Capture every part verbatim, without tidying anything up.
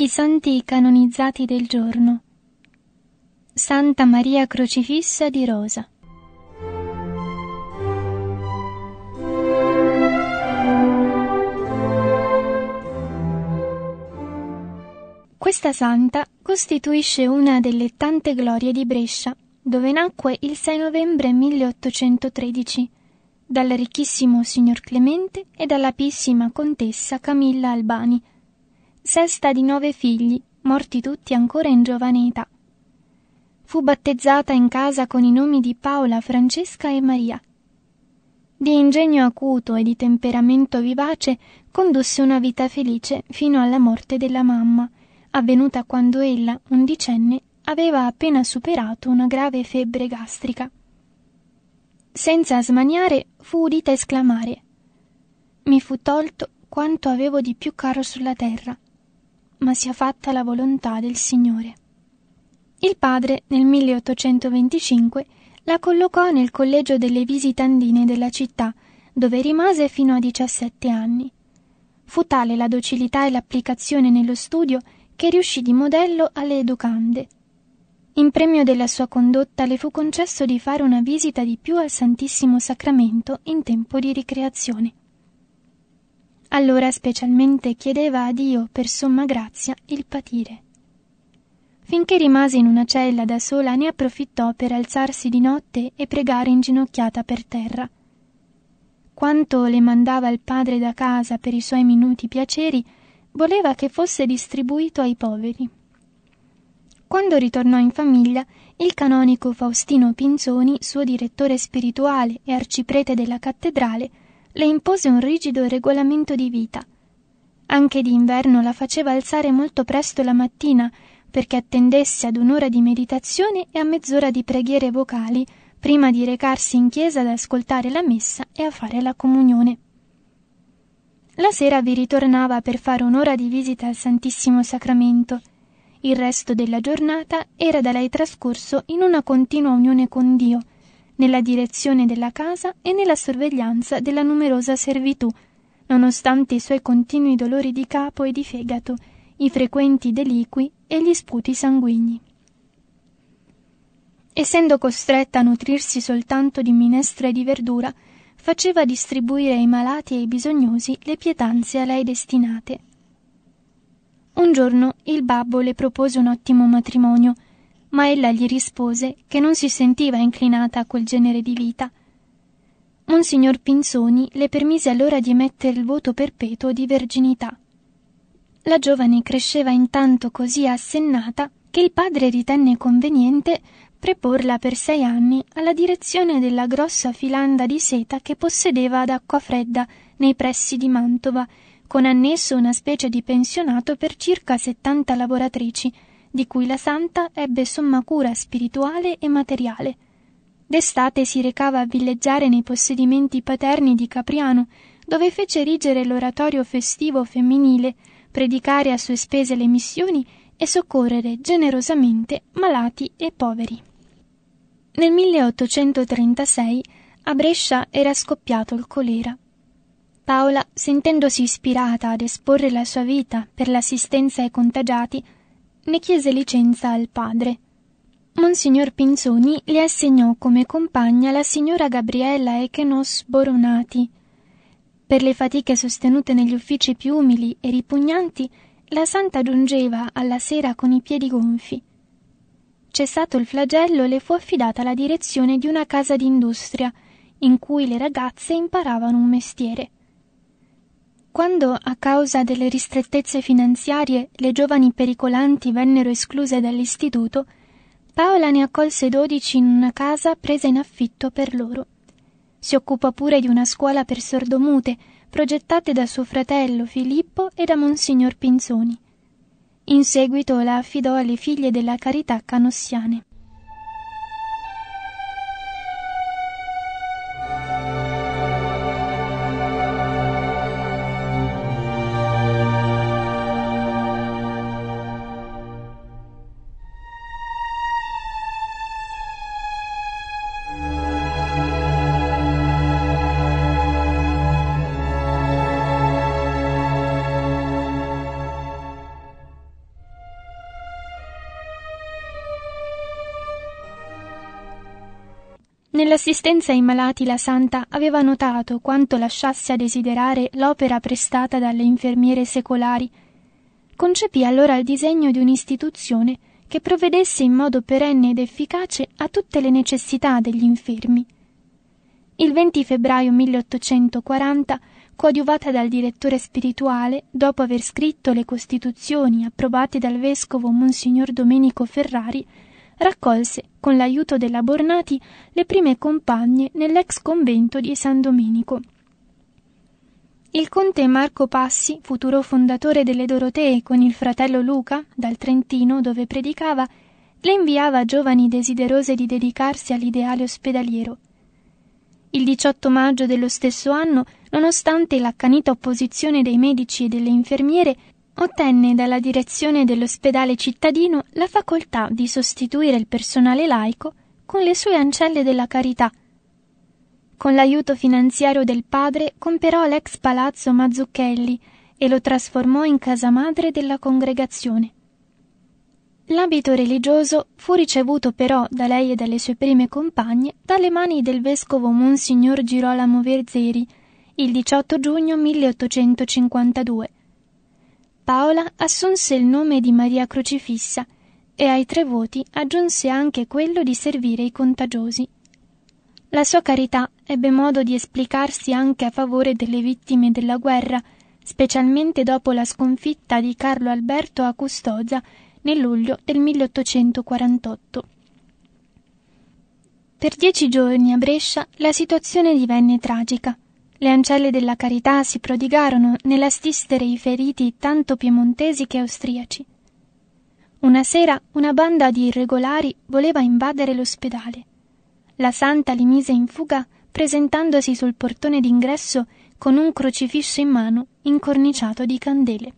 I santi canonizzati del giorno. Santa Maria Crocifissa di Rosa. Questa santa costituisce una delle tante glorie di Brescia, dove nacque il sei novembre milleottocentotredici, dal ricchissimo signor Clemente e dalla piissima contessa Camilla Albani, sesta di nove figli, morti tutti ancora in giovane età. Fu battezzata in casa con i nomi di Paola, Francesca e Maria. Di ingegno acuto e di temperamento vivace, condusse una vita felice fino alla morte della mamma, avvenuta quando ella, undicenne, aveva appena superato una grave febbre gastrica. Senza smaniare fu udita esclamare: «Mi fu tolto quanto avevo di più caro sulla terra, ma sia fatta la volontà del Signore». Il padre, nel milleottocentoventicinque, la collocò nel collegio delle visitandine della città, dove rimase fino a diciassette anni. Fu tale la docilità e l'applicazione nello studio che riuscì di modello alle educande. In premio della sua condotta le fu concesso di fare una visita di più al Santissimo Sacramento in tempo di ricreazione. Allora specialmente chiedeva a Dio per somma grazia il patire. Finché rimase in una cella da sola ne approfittò per alzarsi di notte e pregare inginocchiata per terra. Quanto le mandava il padre da casa per i suoi minuti piaceri, voleva che fosse distribuito ai poveri. Quando ritornò in famiglia, il canonico Faustino Pinzoni, suo direttore spirituale e arciprete della cattedrale, le impose un rigido regolamento di vita. Anche d'inverno la faceva alzare molto presto la mattina, perché attendesse ad un'ora di meditazione e a mezz'ora di preghiere vocali, prima di recarsi in chiesa ad ascoltare la messa e a fare la comunione. La sera vi ritornava per fare un'ora di visita al Santissimo Sacramento. Il resto della giornata era da lei trascorso in una continua unione con Dio, nella direzione della casa e nella sorveglianza della numerosa servitù, nonostante i suoi continui dolori di capo e di fegato, i frequenti deliqui e gli sputi sanguigni. Essendo costretta a nutrirsi soltanto di minestra e di verdura, faceva distribuire ai malati e ai bisognosi le pietanze a lei destinate. Un giorno il babbo le propose un ottimo matrimonio, ma ella gli rispose che non si sentiva inclinata a quel genere di vita. Monsignor Pinzoni le permise allora di emettere il voto perpetuo di verginità. La giovane cresceva intanto così assennata che il padre ritenne conveniente preporla per sei anni alla direzione della grossa filanda di seta che possedeva ad Acquafredda, nei pressi di Mantova, con annesso una specie di pensionato per circa settanta lavoratrici, di cui la santa ebbe somma cura spirituale e materiale. D'estate si recava a villeggiare nei possedimenti paterni di Capriano, dove fece erigere l'oratorio festivo femminile, predicare a sue spese le missioni e soccorrere generosamente malati e poveri. Nel milleottocentotrentasei a Brescia era scoppiato il colera. Paola, sentendosi ispirata ad esporre la sua vita per l'assistenza ai contagiati, ne chiese licenza al padre. Monsignor Pinzoni le assegnò come compagna la signora Gabriella Echenos Boronati. Per le fatiche sostenute negli uffici più umili e ripugnanti, la santa giungeva alla sera con i piedi gonfi. Cessato il flagello, le fu affidata la direzione di una casa d'industria, in cui le ragazze imparavano un mestiere. Quando, a causa delle ristrettezze finanziarie, le giovani pericolanti vennero escluse dall'istituto, Paola ne accolse dodici in una casa presa in affitto per loro. Si occupò pure di una scuola per sordomute, progettate da suo fratello Filippo e da Monsignor Pinzoni. In seguito la affidò alle figlie della carità canossiane. Nell'assistenza ai malati la santa aveva notato quanto lasciasse a desiderare l'opera prestata dalle infermiere secolari. Concepì allora il disegno di un'istituzione che provvedesse in modo perenne ed efficace a tutte le necessità degli infermi. Il venti febbraio milleottocentoquaranta, coadiuvata dal direttore spirituale, dopo aver scritto le costituzioni approvate dal vescovo Monsignor Domenico Ferrari, raccolse, con l'aiuto della Bornati, le prime compagne nell'ex convento di San Domenico. Il conte Marco Passi, futuro fondatore delle Dorotee con il fratello Luca, dal Trentino dove predicava, le inviava giovani desiderose di dedicarsi all'ideale ospedaliero. Il diciotto maggio dello stesso anno, nonostante l'accanita opposizione dei medici e delle infermiere, ottenne dalla direzione dell'ospedale cittadino la facoltà di sostituire il personale laico con le sue ancelle della carità. Con l'aiuto finanziario del padre comperò l'ex palazzo Mazzucchelli e lo trasformò in casa madre della congregazione. L'abito religioso fu ricevuto però da lei e dalle sue prime compagne dalle mani del vescovo Monsignor Girolamo Verzeri il diciotto giugno milleottocentocinquantadue. Paola assunse il nome di Maria Crocifissa e ai tre voti aggiunse anche quello di servire i contagiosi. La sua carità ebbe modo di esplicarsi anche a favore delle vittime della guerra, specialmente dopo la sconfitta di Carlo Alberto a Custoza nel luglio del milleottocentoquarantotto. Per dieci giorni a Brescia la situazione divenne tragica. Le ancelle della carità si prodigarono nell'assistere i feriti tanto piemontesi che austriaci. Una sera una banda di irregolari voleva invadere l'ospedale. La santa li mise in fuga presentandosi sul portone d'ingresso con un crocifisso in mano incorniciato di candele.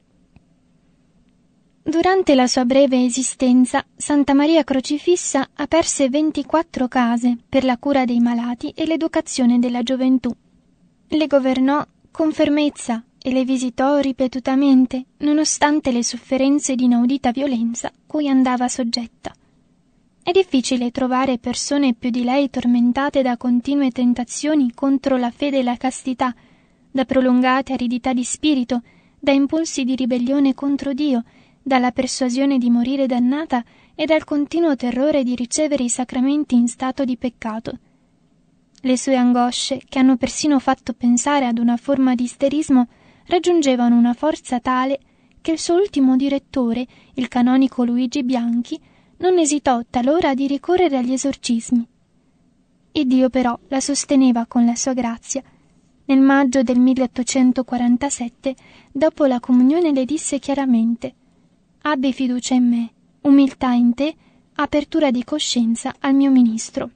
Durante la sua breve esistenza, Santa Maria Crocifissa aperse ventiquattro case per la cura dei malati e l'educazione della gioventù. Le governò con fermezza e le visitò ripetutamente, nonostante le sofferenze di inaudita violenza cui andava soggetta. È difficile trovare persone più di lei tormentate da continue tentazioni contro la fede e la castità, da prolungate aridità di spirito, da impulsi di ribellione contro Dio, dalla persuasione di morire dannata e dal continuo terrore di ricevere i sacramenti in stato di peccato. Le sue angosce, che hanno persino fatto pensare ad una forma di isterismo, raggiungevano una forza tale che il suo ultimo direttore, il canonico Luigi Bianchi, non esitò talora di ricorrere agli esorcismi. E Dio però la sosteneva con la sua grazia. Nel maggio del milleottocentoquarantasette, dopo la comunione, le disse chiaramente: «Abbi fiducia in me, umiltà in te, apertura di coscienza al mio ministro».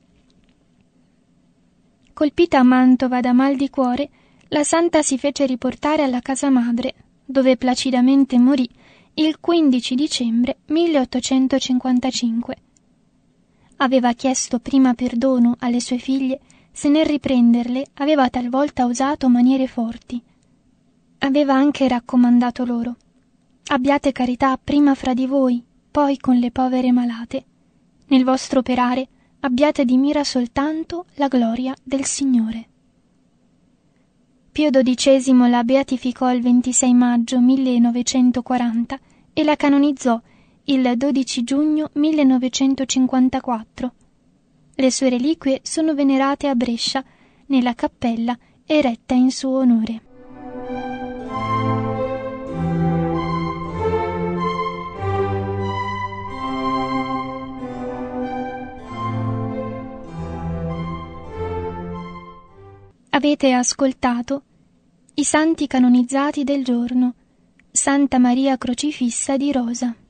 Colpita a Mantova da mal di cuore, la santa si fece riportare alla casa madre, dove placidamente morì il quindici dicembre milleottocentocinquantacinque. Aveva chiesto prima perdono alle sue figlie se nel riprenderle aveva talvolta usato maniere forti. Aveva anche raccomandato loro: «Abbiate carità prima fra di voi, poi con le povere malate. Nel vostro operare abbiate di mira soltanto la gloria del Signore». Pio dodicesimo la beatificò il ventisei maggio millenovecentoquaranta e la canonizzò il dodici giugno millenovecentocinquantaquattro. Le sue reliquie sono venerate a Brescia, nella cappella eretta in suo onore. Avete ascoltato i santi canonizzati del giorno. Santa Maria Crocifissa di Rosa.